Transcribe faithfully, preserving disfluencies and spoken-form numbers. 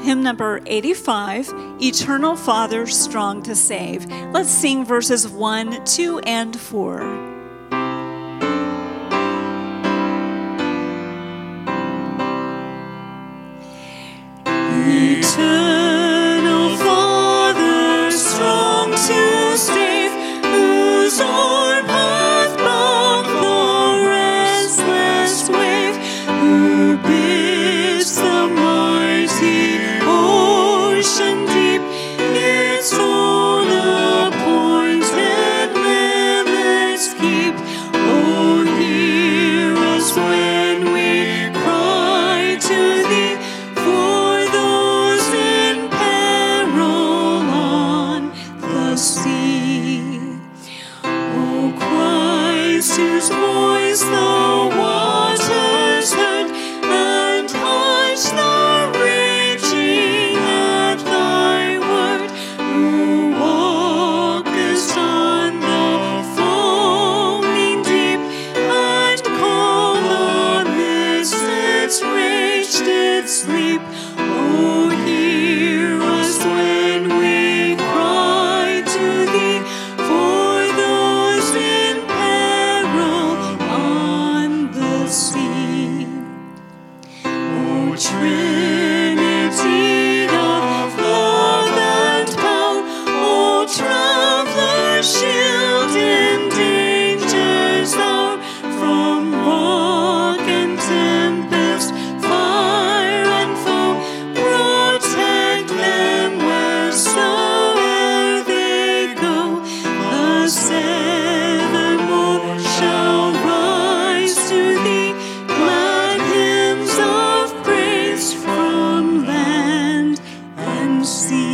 hymn number eighty-five, Eternal Father, Strong to Save. Let's sing verses one, two, and four. Eternal Father, strong to save, whose arm hath bound the restless wave, who bids the mighty ocean deep its own appointed limits keep. Oh, hear us when we cry to thee, for those in peril on the sea. O Christ, whose voice the waters heard, and hushed the raging at thy word, who walkest on the foaming deep, and called amidst its rage did sleep. Oh, hear us when we cry to thee, for those in peril on the sea. O Trinity of love and power, O traveler, shield in danger's hour, from rock and tempest, fire and foam, protect them wheresoe'er they go. The sevenfold shall rise to thee, glad hymns of praise from land and sea.